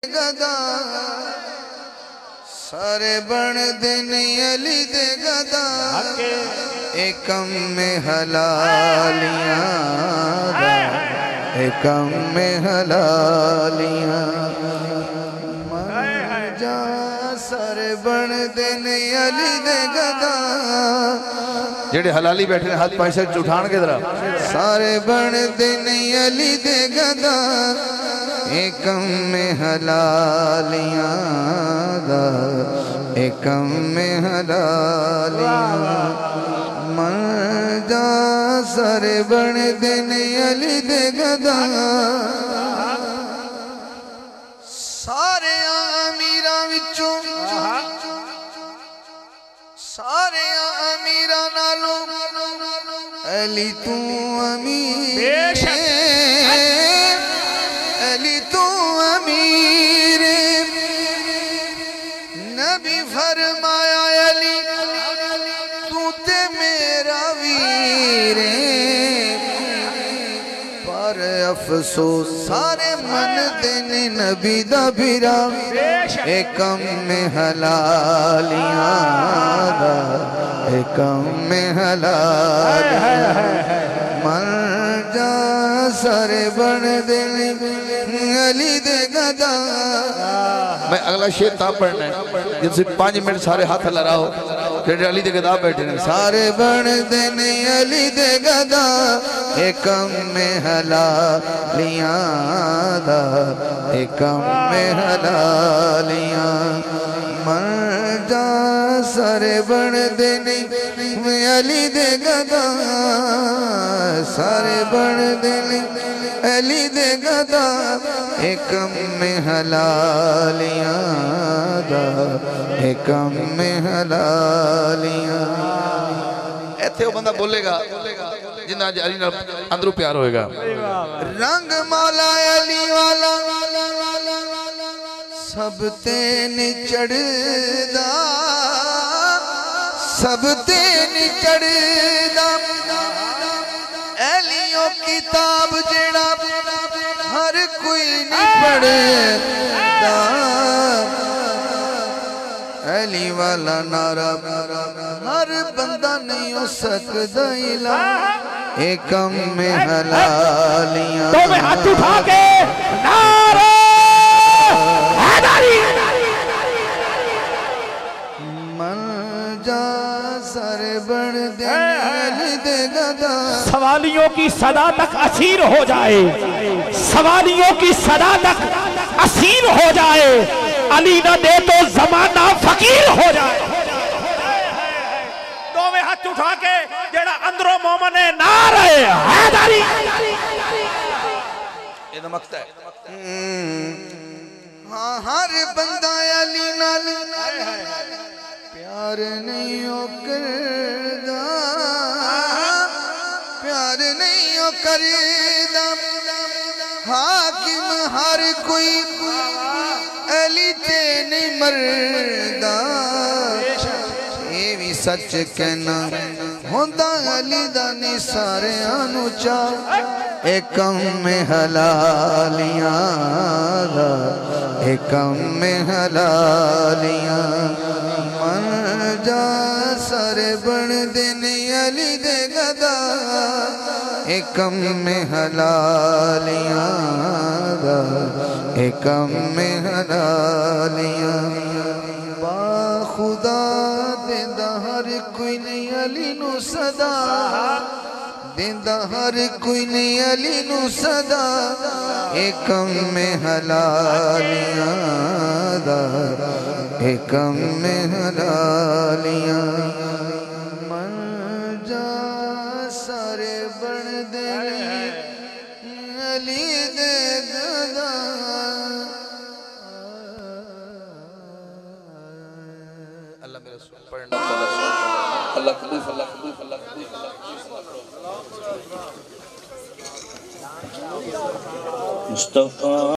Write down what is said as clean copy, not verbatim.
گدا سارے بن دن علی دے گدا ایکم میں حلالیاں دا ایکم میں حلالیاں من جا سارے بن دن علی دے گدا جڑے حلالی بیٹھے ہیں ہاتھ پائیں سے اٹھان کے درہ سارے بن دن علی دے گدا ایکم میں حلالیاں دا ایکم میں حلالیاں من جا سارے بن دن علی دے گدا سارے امیراں وچوں سارے امیراں نالوں علی تو امیر علی تو امیر نبی فرمایا علی تو تے میرا ویر پر افسوس سارے من دن نبی دا بھیرا ایکم میں حلالیاں دا ایکم میں حلالیاں من جا سارے بن دن علی دے گدا میں اگلا شیر تا پڑھنا ہے جن سے 5 منٹ سارے ہاتھ لڑاؤ جنہیں علی دے گدا بیٹھے ہیں سارے بن دن علی دے گدا ایکم میں حلالیاں دا ایکم میں حلالیاں من جا سارے بن دن علی دے گدا سارے بن دن علی دے گدا ایکم میں حلالیاں دا ایکم میں حلالیاں ایتھے وہ بندہ بولے گا جنہاں علی نہ اندروں پیار ہوئے گا رنگ مولا علی والا سب تین چڑھ دا سب تین چڑھ دا علیوں کتاب جڑا ہر کوئی نہیں پڑھتا علی والا نعرہ ہر بندہ نہیں ہو سکتا الہ ایکم میں حلالیاں تو میں ہاتھ اٹھا کے نعرہ حیدری من جا سارے بن دن علی دے گدا سوالیوں کی صدا تک اسیر ہو جائے سوالیوں کی صدا تک اسیر ہو جائے علی نہ دے تو زمانہ فقیر ہو جائے دو میں ہاتھ اٹھا کے جڑا اندروں مومن نعرہ حیدری یہ دمکتا ہے ہاں ہر بندہ علی نال پیار نہیں ہو کردہ پیار نہیں ہو کردہ حاکم ہر کوئی علی تے نہیں مردہ یہ بھی سچ کہنا ہوندہ علی دا نہیں سارے آنو چاہ ایکم میں حلالیاں دا ایکم میں حلالیاں من جا سارے بن دن علی دے گدا ایکم میں حلالیاں دا ایکم میں حلالیاں با خدا دیندہ ہر کوئی نہیں علی نو صدا دیندہ ہر کوئی نہیں علی نو صدا ایکم میں حلالیاں دا ایکم میں حلالیاں من جا سارے بن دن علی دے گدا اللہ میرے رسول پڑھنا اللہ قبول اللہ قبول اللہ قبول مصطفیٰ